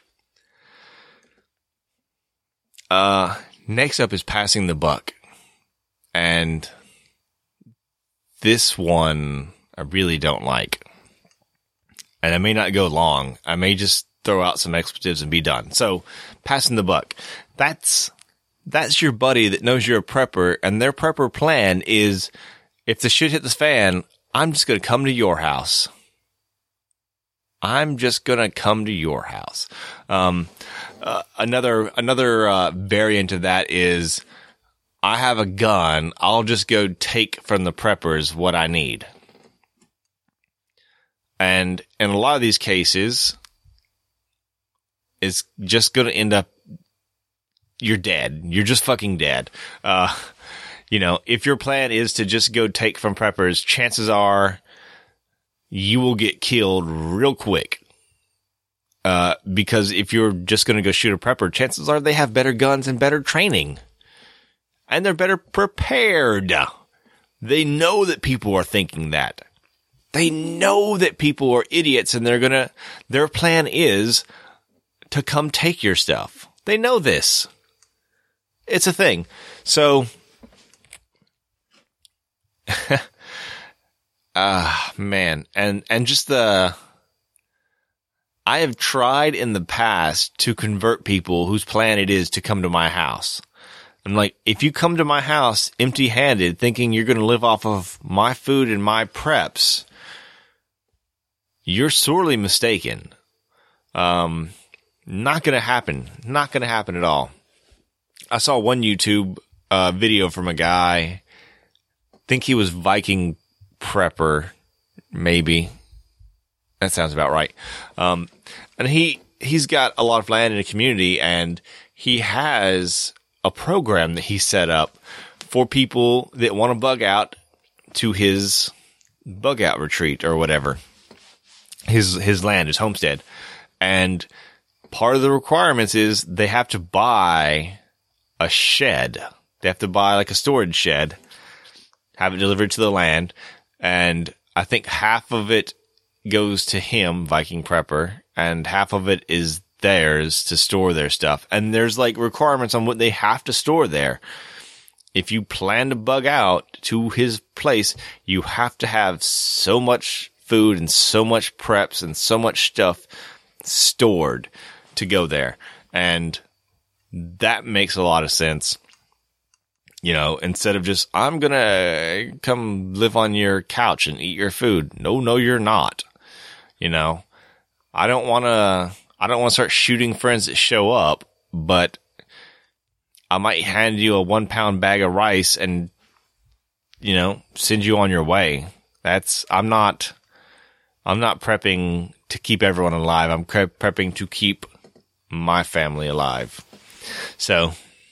Uh, next up is passing the buck. And this one I really don't like. And I may not go long. I may just throw out some expletives and be done. So, passing the buck. That's, that's your buddy that knows you're a prepper, and their prepper plan is, if the shit hit the fan, I'm just going to come to your house. I'm just going to come to your house. Um, uh, another, another, uh, variant of that is, I have a gun. I'll just go take from the preppers what I need. And in a lot of these cases, it's just going to end up, you're dead. You're just fucking dead. Uh, You know, if your plan is to just go take from preppers, chances are you will get killed real quick. Uh, because if you're just going to go shoot a prepper, chances are they have better guns and better training. And they're better prepared. They know that people are thinking that. They know that people are idiots, and they're going to, their plan is to come take your stuff. They know this. It's a thing. So, ah, man. And, and just the, I have tried in the past to convert people whose plan it is to come to my house. I'm like, if you come to my house empty handed, thinking you're going to live off of my food and my preps, you're sorely mistaken. Um, not going to happen. Not going to happen at all. I saw one YouTube, uh, video from a guy, I think he was Viking prepper, maybe. That sounds about right. Um, and he, he's got a lot of land in the community, and he has a program that he set up for people that want to bug out to his bug out retreat or whatever. His, his land, his homestead. And part of the requirements is they have to buy a shed. They have to buy like a storage shed, have it delivered to the land. And I think half of it goes to him, Viking Prepper, and half of it is theirs to store their stuff. And there's like requirements on what they have to store there. If you plan to bug out to his place, you have to have so much food and so much preps and so much stuff stored to go there. And that makes a lot of sense. You know, instead of just, I'm going to come live on your couch and eat your food. No, no, you're not. You know, I don't want to, I don't want to start shooting friends that show up, but I might hand you a one pound bag of rice and, you know, send you on your way. That's, I'm not, I'm not prepping to keep everyone alive. I'm pre- prepping to keep my family alive. So,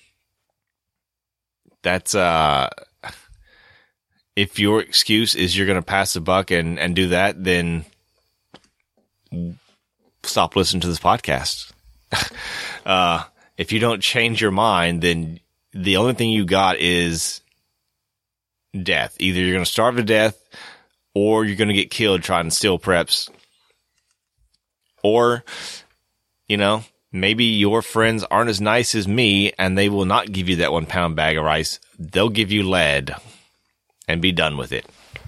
that's, uh, if your excuse is you're going to pass the buck and, and do that, then stop listening to this podcast. uh, if you don't change your mind, then the only thing you got is death. Either you're going to starve to death or you're going to get killed trying to steal preps. Or, you know, maybe your friends aren't as nice as me and they will not give you that one pound bag of rice. They'll give you lead and be done with it.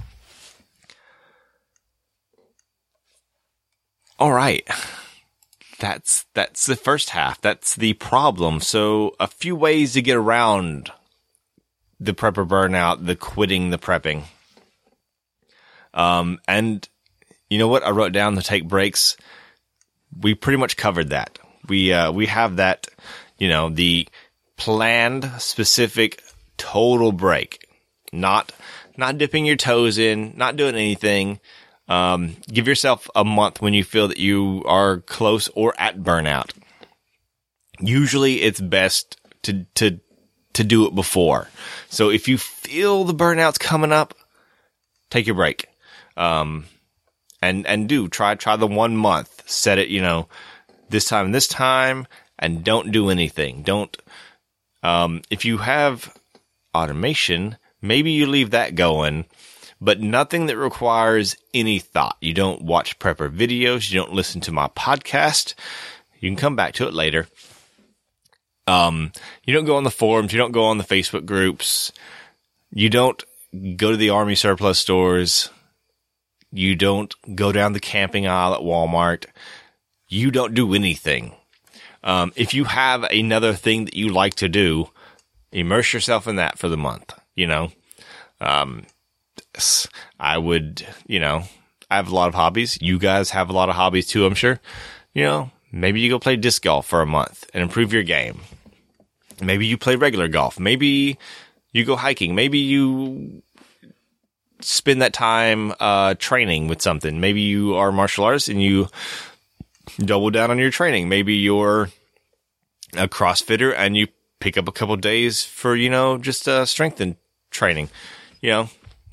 All right. That's, that's the first half. That's the problem. So a few ways to get around the prepper burnout, the quitting the prepping. Um, and you know what? I wrote down to take breaks. We pretty much covered that. We, uh, we have that, you know, the planned, specific, total break. Not, not dipping your toes in, not doing anything. Um, give yourself a month when you feel that you are close or at burnout. Usually it's best to, to, to do it before. So if you feel the burnout's coming up, take your break. Um, and, and do try, try the one month, set it, you know, this time, this time, and don't do anything. Don't, um, if you have automation, maybe you leave that going, but nothing that requires any thought. You don't watch prepper videos. You don't listen to my podcast. You can come back to it later. Um, you don't go on the forums. You don't go on the Facebook groups. You don't go to the Army surplus stores. You don't go down the camping aisle at Walmart. You don't do anything. Um, if you have another thing that you like to do, immerse yourself in that for the month, you know. Um, I would, you know, I have a lot of hobbies. You guys have a lot of hobbies too, I'm sure. You know, maybe you go play disc golf for a month and improve your game. Maybe you play regular golf. Maybe you go hiking. Maybe you spend that time uh, training with something. Maybe you are a martial artist and you double down on your training. Maybe you're a CrossFitter and you pick up a couple days for, you know, just uh, strength and training. You know,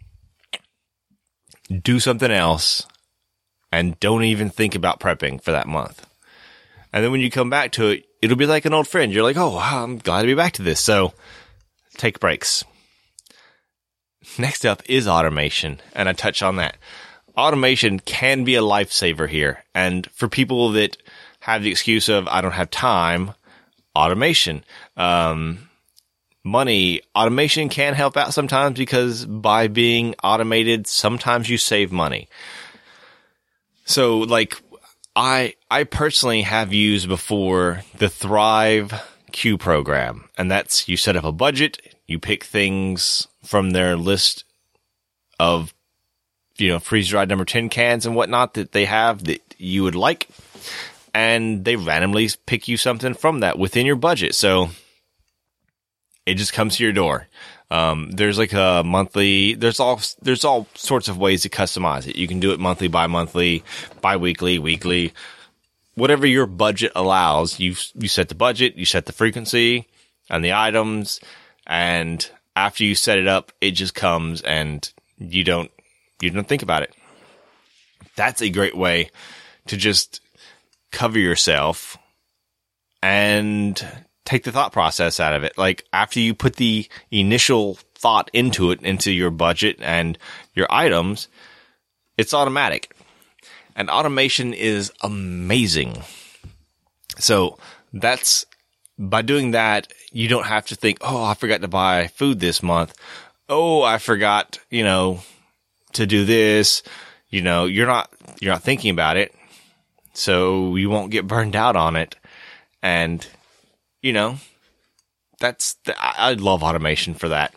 do something else and don't even think about prepping for that month. And then when you come back to it, it'll be like an old friend. You're like, oh, wow, I'm glad to be back to this. So take breaks. Next up is automation, and I touch on that. Automation can be a lifesaver here. And for people that have the excuse of, I don't have time, automation. Um, money, automation can help out sometimes because by being automated, sometimes you save money. So, like, I I personally have used before the Thrive Q program, and that's you set up a budget, you pick things from their list of, you know, freeze-dried number ten cans and whatnot that they have that you would like, and they randomly pick you something from that within your budget. So it just comes to your door. Um, there's like a monthly, there's all, there's all sorts of ways to customize it. You can do it monthly, bi-monthly, bi-weekly, weekly, whatever your budget allows. You, you set the budget, you set the frequency and the items, and after you set it up, it just comes and you don't, you don't think about it. That's a great way to just cover yourself and take the thought process out of it. Like, after you put the initial thought into it, into your budget and your items, it's automatic. And automation is amazing. So that's, by doing that, you don't have to think, oh, I forgot to buy food this month. Oh, I forgot, you know, to do this. You know, you're not, you're not thinking about it. So you won't get burned out on it. And, you know, that's, the, I, I love automation for that.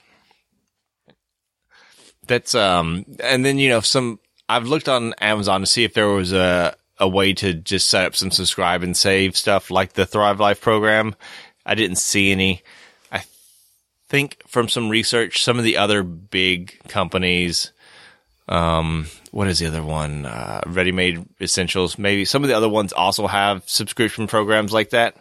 That's, um, and then, you know, some, I've looked on Amazon to see if there was a, a way to just set up some subscribe and save stuff like the Thrive Life program. I didn't see any. I think from some research, some of the other big companies, um, what is the other one? Uh, Ready Made Essentials. Maybe some of the other ones also have subscription programs like that.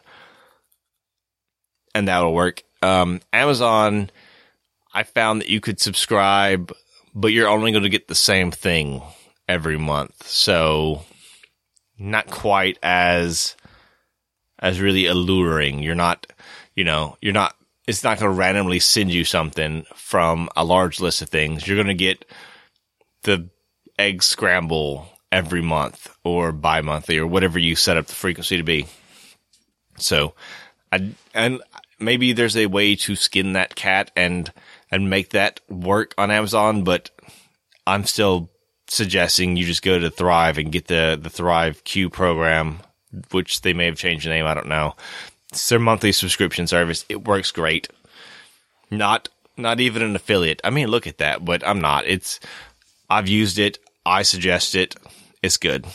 And that'll work. Um, Amazon, I found that you could subscribe, but you're only going to get the same thing every month. So not quite as, as really alluring. You're not, you know, you're not, it's not going to randomly send you something from a large list of things. You're going to get the egg scramble every month or bi-monthly or whatever you set up the frequency to be. So, I, and maybe there's a way to skin that cat and, and make that work on Amazon, but I'm still suggesting you just go to Thrive and get the, the Thrive Q program, which they may have changed the name. I don't know. It's their monthly subscription service. It works great. Not, not even an affiliate. I mean, look at that, but I'm not. It's, I've used it. I suggest it. It's good.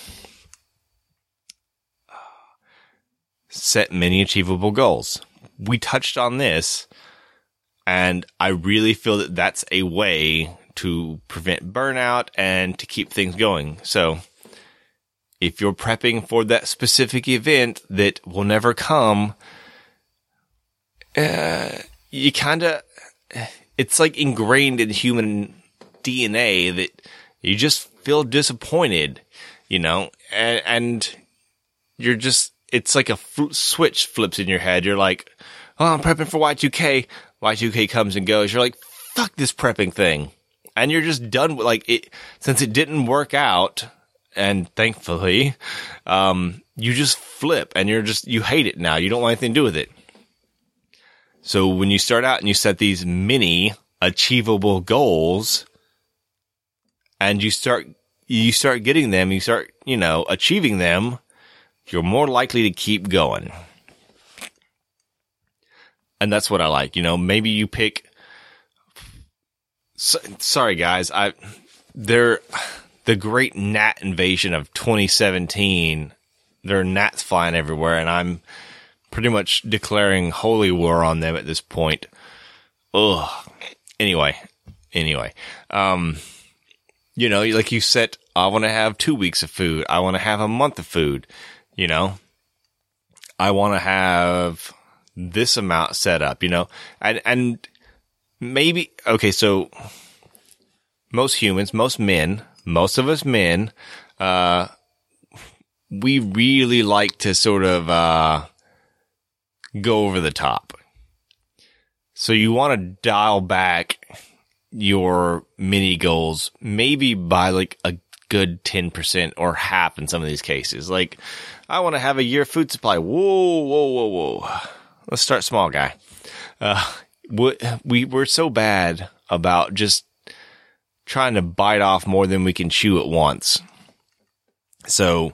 Set many achievable goals. We touched on this, and I really feel that that's a way to prevent burnout and to keep things going. So if you're prepping for that specific event that will never come, uh, you kind of, it's like ingrained in human D N A that you just feel disappointed, you know, and, and you're just, it's like a fl- switch flips in your head. You're like, oh, I'm prepping for Y two K. Y two K comes and goes. You're like, fuck this prepping thing. And you're just done with, like, it, since it didn't work out, and thankfully, um, you just flip and you're just, you hate it now. You don't want anything to do with it. So when you start out and you set these mini achievable goals and you start, you start getting them, you start, you know, achieving them, you're more likely to keep going. And that's what I like. You know, maybe you pick, so, sorry guys, I, they're, the great gnat invasion of twenty seventeen, there are gnats flying everywhere, and I'm pretty much declaring holy war on them at this point. Ugh. Anyway, anyway, um, you know, like you said, I want to have two weeks of food. I want to have a month of food. You know, I want to have this amount set up, you know, and, and maybe, okay, so most humans, most men, most of us men, uh, we really like to sort of, uh, go over the top. So you want to dial back your mini goals, maybe by like a good ten percent or half in some of these cases. Like, I want to have a year food supply. Whoa, whoa, whoa, whoa. Let's start small, guy. Uh, we, we're so bad about just trying to bite off more than we can chew at once. So,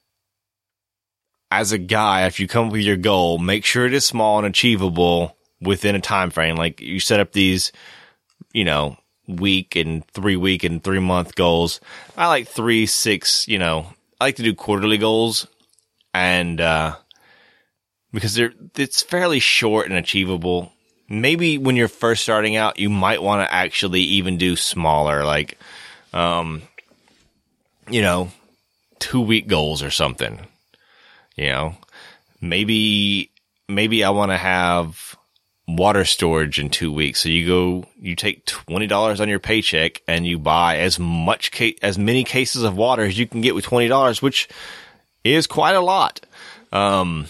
as a guy, if you come up with your goal, make sure it is small and achievable within a time frame. Like, you set up these, you know, week and three week and three month goals. I like three, six, you know, I like to do quarterly goals. And, uh, because they're, it's fairly short and achievable. Maybe when you're first starting out, you might want to actually even do smaller, like, um, you know, two week goals or something. You know, maybe, maybe I want to have water storage in two weeks. So you go, you take twenty dollars on your paycheck and you buy as much, ca- as many cases of water as you can get with twenty dollars, which is quite a lot. Um,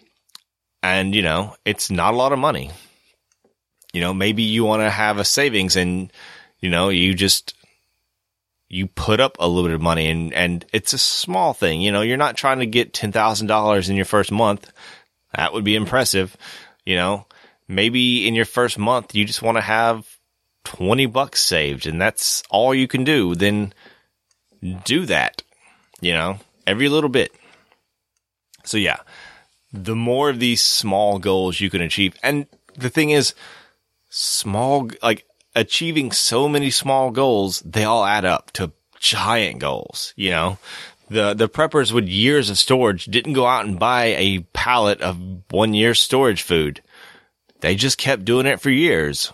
and you know, it's not a lot of money. You know, maybe you want to have a savings and, you know, you just, you put up a little bit of money and, and it's a small thing. You know, you're not trying to get ten thousand dollars in your first month. That would be impressive. You know, maybe in your first month, you just want to have twenty bucks saved and that's all you can do. Then do that, you know, every little bit. So yeah, the more of these small goals you can achieve, and the thing is, small, like, achieving so many small goals, they all add up to giant goals, you know? The, the preppers with years of storage didn't go out and buy a pallet of one year's storage food. They just kept doing it for years.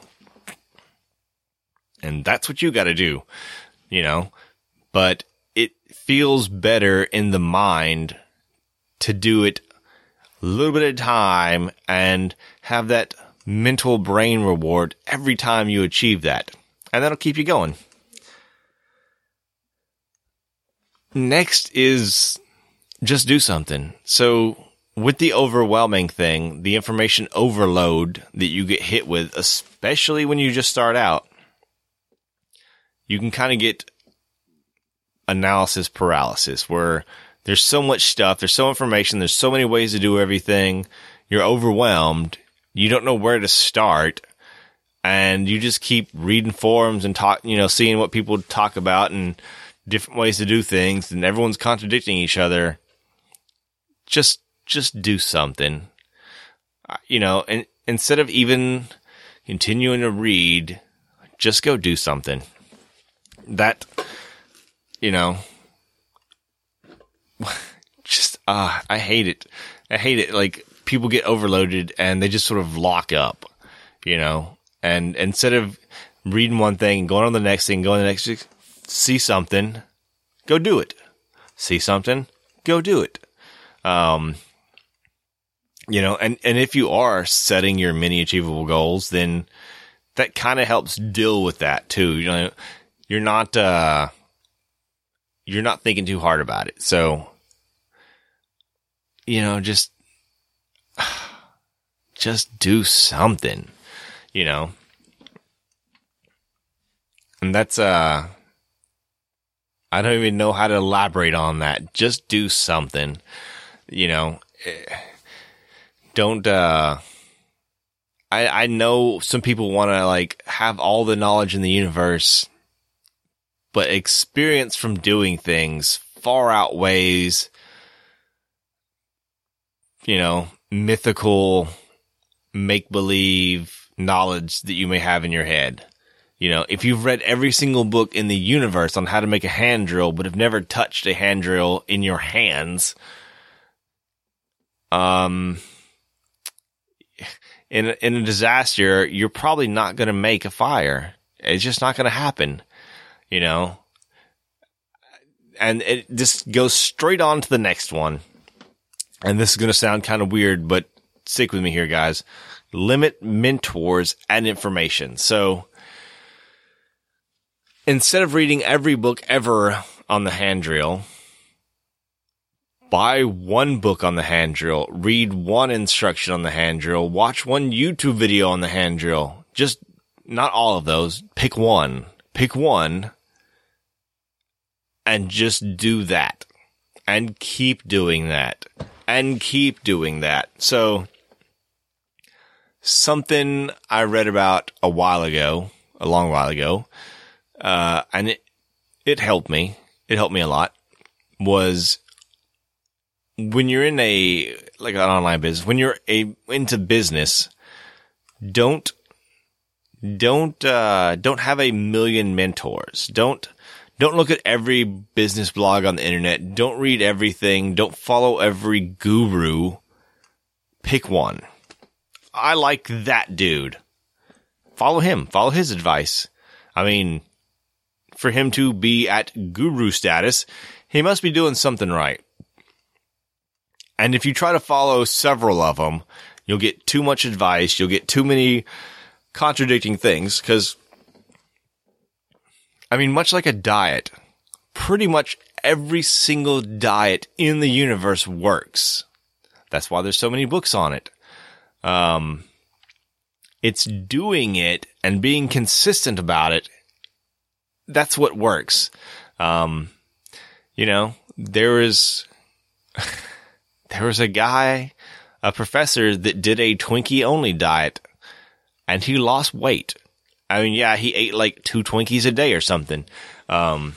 And that's what you gotta do, you know? But it feels better in the mind to do it a little bit at a time and have that mental brain reward every time you achieve that. And that'll keep you going. Next is just do something. So with the overwhelming thing, the information overload that you get hit with, especially when you just start out, you can kind of get analysis paralysis, where there's so much stuff, there's so information, there's so many ways to do everything, you're overwhelmed, you don't know where to start, and you just keep reading forums and talk, you know, seeing what people talk about and different ways to do things, and everyone's contradicting each other. Just, just do something, you know, and instead of even continuing to read, just go do something. That, you know, just, ah, uh, I hate it. I hate it. Like, people get overloaded and they just sort of lock up, you know, and instead of reading one thing and going on the next thing, going to the next, see something, go do it. See something, go do it. Um, you know, and, and if you are setting your mini achievable goals, then that kind of helps deal with that too. You know, you're not, uh, you're not thinking too hard about it. So, you know, just, just do something, you know, and that's, uh, I don't even know how to elaborate on that. Just do something, you know, don't, uh, I, I know some people want to like have all the knowledge in the universe, but experience from doing things far outweighs, you know, mythical make-believe knowledge that you may have in your head. You know, if you've read every single book in the universe on how to make a hand drill, but have never touched a hand drill in your hands, um, in, in a disaster, you're probably not going to make a fire. It's just not going to happen. You know, and it just goes straight on to the next one. And this is going to sound kind of weird, but stick with me here, guys. Limit mentors and information. So instead of reading every book ever on the hand drill, buy one book on the hand drill, read one instruction on the hand drill, watch one YouTube video on the hand drill. Just not all of those. Pick one. Pick one. And just do that. And keep doing that. And keep doing that. So, something I read about a while ago, a long while ago, uh, and it, it helped me. It helped me a lot, was when you're in a, like an online business, when you're a, into business, don't, don't, uh, don't have a million mentors. Don't, Don't look at every business blog on the internet. Don't read everything. Don't follow every guru. Pick one. I like that dude. Follow him. Follow his advice. I mean, for him to be at guru status, he must be doing something right. And if you try to follow several of them, you'll get too much advice. You'll get too many contradicting things, because I mean, much like a diet, pretty much every single diet in the universe works. That's why there's so many books on it. Um, it's doing it and being consistent about it. That's what works. Um, you know, there was, there was a guy, a professor that did a Twinkie only diet, and he lost weight. I mean, yeah, he ate like two Twinkies a day or something. Um,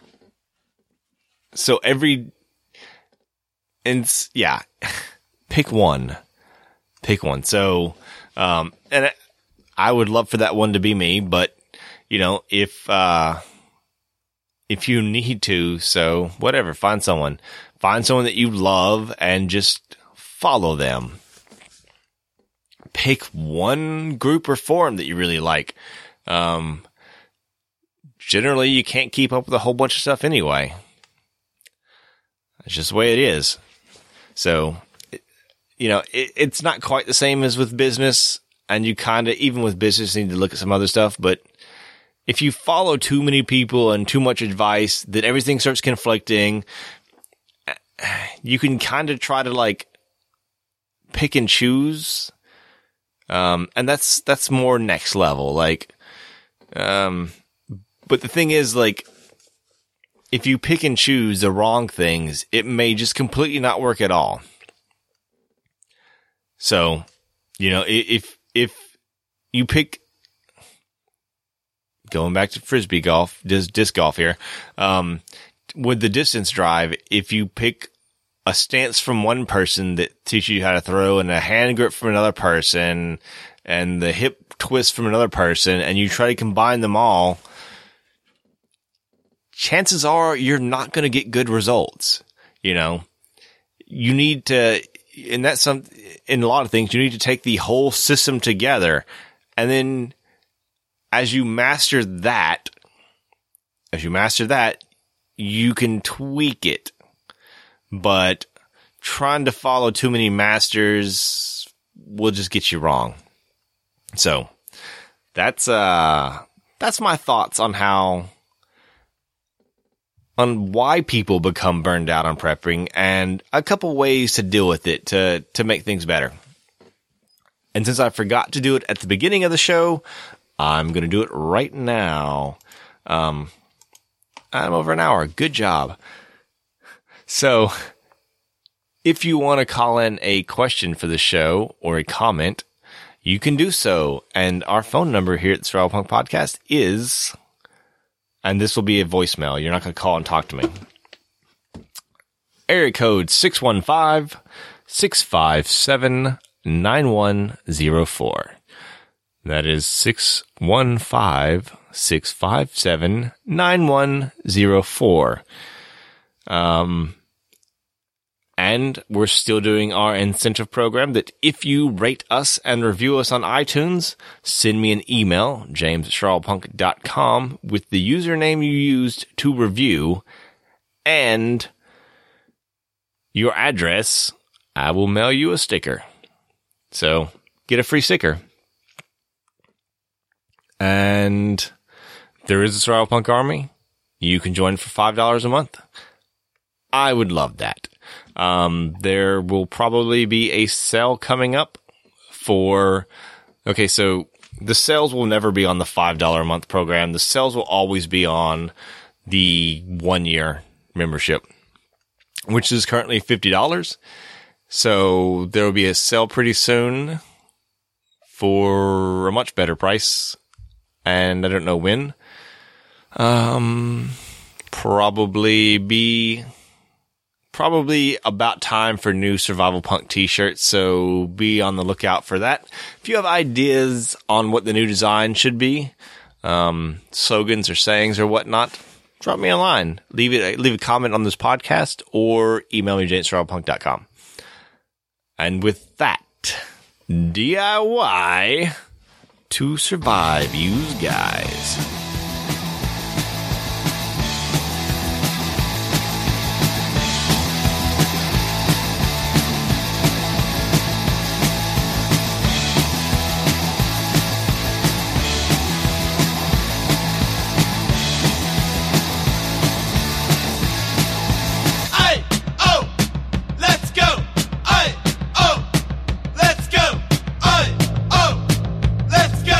so every, and yeah, pick one. Pick one. So, um, and I would love for that one to be me, but you know, if, uh, if you need to, so whatever, find someone, find someone that you love and just follow them. Pick one group or forum that you really like. Um, generally you can't keep up with a whole bunch of stuff anyway. It's just the way it is. So, you know, it, it's not quite the same as with business, and you kind of, even with business, need to look at some other stuff. But if you follow too many people and too much advice, then everything starts conflicting. You can kind of try to like pick and choose. Um, and that's, that's more next level. Like, um, but the thing is, like, if you pick and choose the wrong things, it may just completely not work at all. So, you know, if, if you pick, going back to frisbee golf, disc, disc golf here, um, with the distance drive, if you pick a stance from one person that teaches you how to throw and a hand grip from another person and the hip twist from another person, and you try to combine them all, chances are you're not going to get good results. You know, you need to, and that's some, in a lot of things, you need to take the whole system together. And then as you master that, as you master that, you can tweak it. But trying to follow too many masters will just get you wrong. So that's, uh, that's my thoughts on how, on why people become burned out on prepping and a couple ways to deal with it to, to make things better. And since I forgot to do it at the beginning of the show, I'm going to do it right now. Um, I'm over an hour. Good job. So if you want to call in a question for the show or a comment, you can do so. And our phone number here at the Survival Punk Podcast is, and this will be a voicemail. You're not going to call and talk to me. Area code six one five, six five seven, nine one zero four. That is six one five, six five seven, nine one zero four. Um, and we're still doing our incentive program that if you rate us and review us on iTunes, send me an email, james at survival punk dot com, with the username you used to review and your address. I will mail you a sticker. So get a free sticker. And there is a Survival Punk Army. You can join for five dollars a month. I would love that. Um, there will probably be a sale coming up for, okay, so the sales will never be on the five dollars a month program. The sales will always be on the one year membership, which is currently fifty dollars. So there will be a sale pretty soon for a much better price. And I don't know when. Um, probably be, probably about time for new Survival Punk t-shirts. So be on the lookout for that. If you have ideas on what the new design should be, um, slogans or sayings or whatnot, drop me a line. Leave it, leave a comment on this podcast or email me, jay at survival punk dot com. And with that, D I Y to survive, you guys.